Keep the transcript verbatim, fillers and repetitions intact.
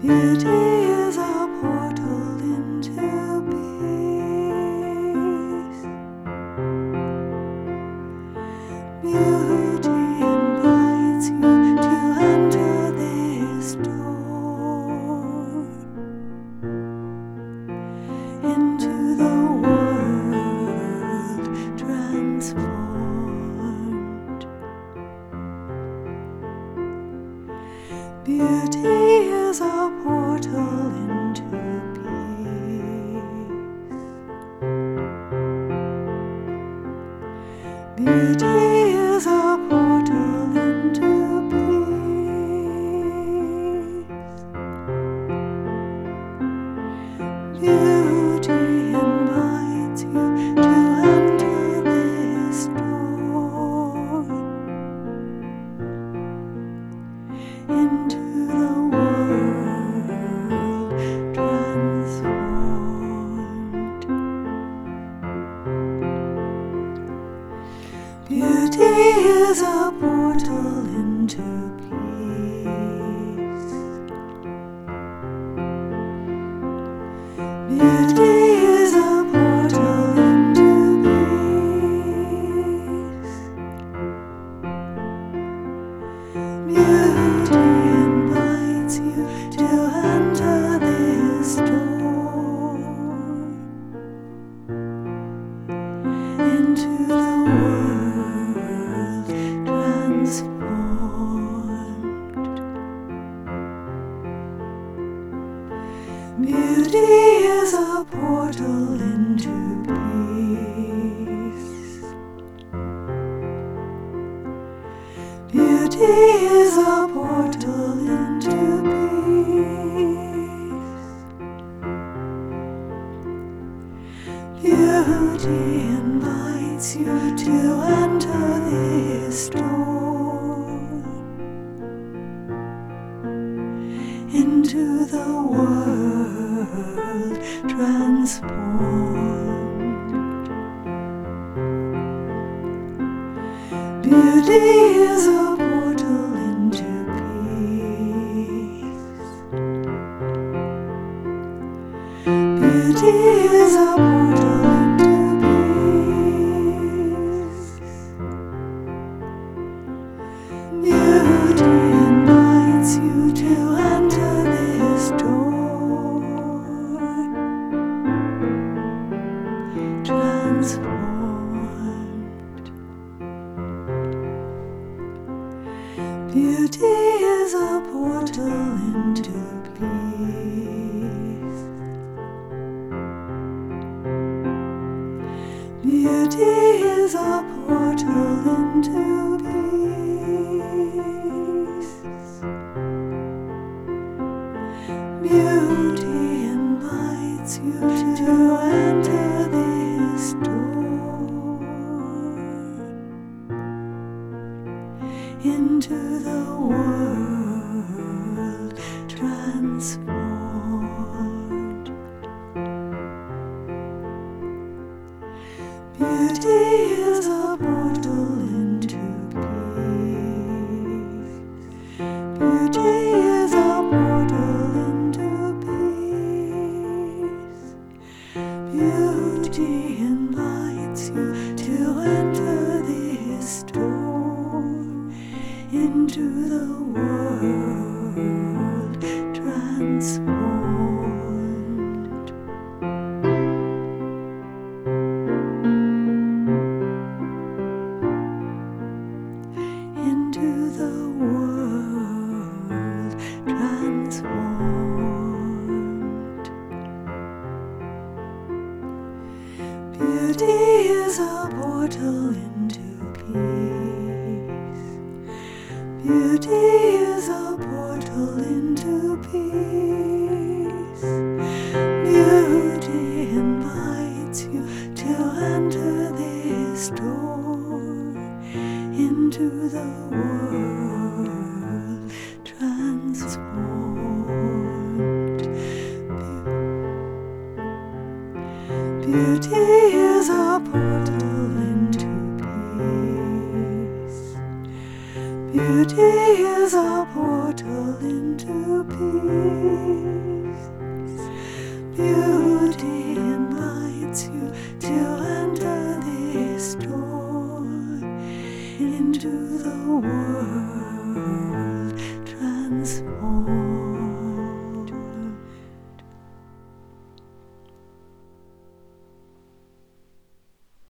Beauty is a portal into peace. Beauty invites you to enter this door into the world transformed. Beauty is a portal into peace. Beauty is a portal into peace. Beauty invites you to enter this door into the world transformed. Beauty is a portal into peace. Beauty is a portal into peace. Beauty invites you to enter this door into the world transformed. Beauty is a portal into peace. Beauty is a portal into peace. Beauty invites you to enter this door into the world transformed. Beauty is a portal into peace. Beauty is a portal into peace. Beauty invites you to enter this door transformed. Beauty is a portal into peace. Beauty is a portal into peace. Beauty invites you to enter this door into the world transformed. Beauty is a portal into peace. Beauty is a portal into peace. Beauty invites you to enter this door into the world transformed. Into the world transformed. Beauty is a portal into peace. Beauty is a portal into peace. Beauty invites you to enter this door into the world transformed. Beauty is a portal into peace. Beauty Beauty is a portal into peace. Beauty invites you to enter this door into the world.